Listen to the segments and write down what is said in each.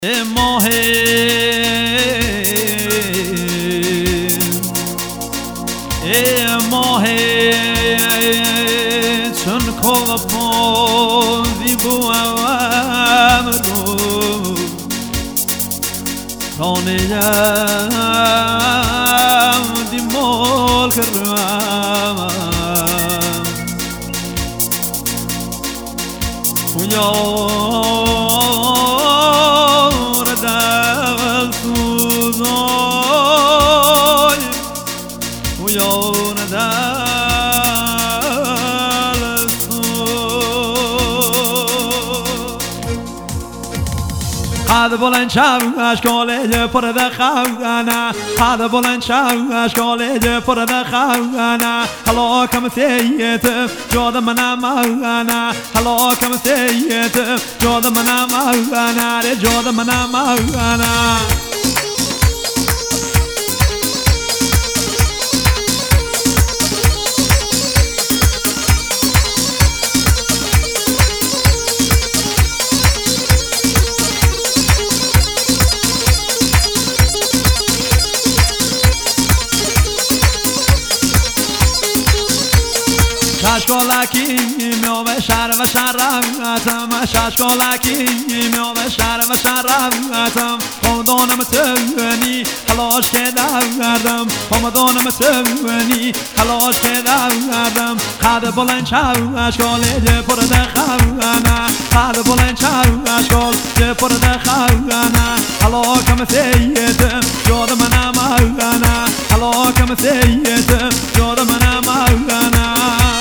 ماه ماه چون کافی بوام رو تانیم دی مال کرم یار دل سوزای یار دل سوز قد بلند شو اشکال پرده خوانه قد بلند شو اشکال پرده خوانه هلاکم سیت جاد منم آنه هلاکم سیت جاد منم آنه جاد منم آنه شاشکالکی میام شهر و شرمتم شاشکالکی میام شهر و شرمتم خودانم تونی خلاص کردم خودانم تونی خلاص کردم قد بلند شو اشکال پرده خوانه قد بلند شو اشکال پرده خوانه هلاکم سیت جاد منم آنه هلاکم سیت جاد منم آنه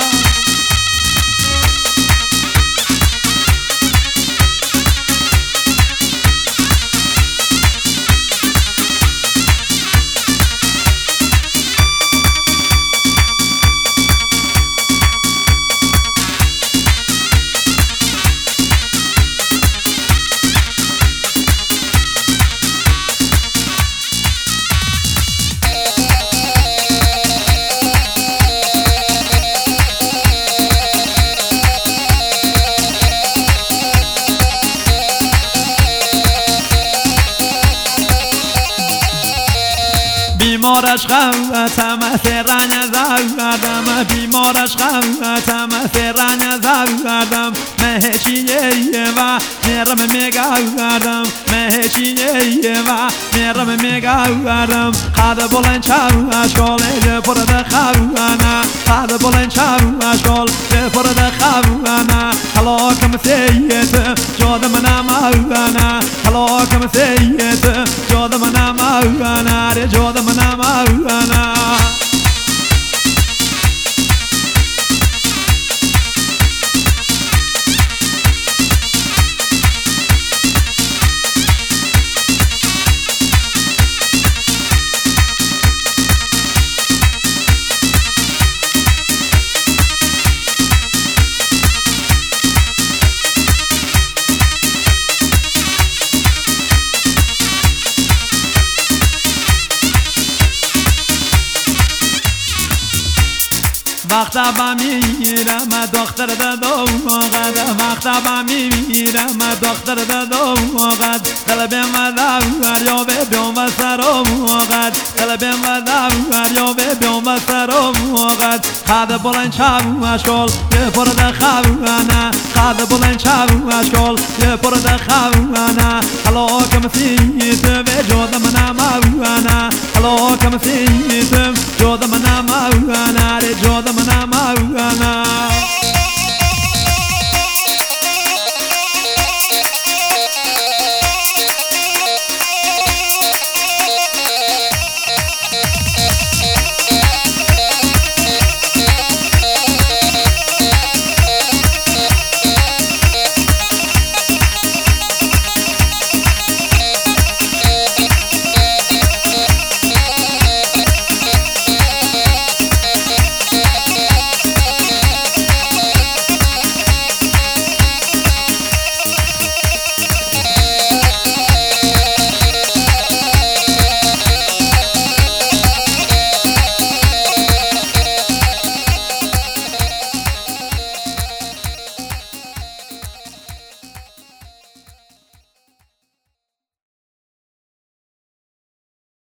بیمارش غلطم فرن زردم بیمارش غلطم فرن زردم مهچیه و میرم میگردم مهچیه و میرم میگردم قد بلند شو اشکال پرده خوانه قد بلند شو اشکال پرده خوانه هلاکم سیت جاد منم آنه هلاکم سیت جاد منم آنه جاد منم آنه مختبم میرم دختر دادم قد مختبم میرم دختر دادم قد قلبم ودار یا بیام و سرم قد قلبم ودار یا بیام و سرم قد بلند شو اشکال پرده خوانه قد بلند شو اشکال پرده خوانه هلاکم سیت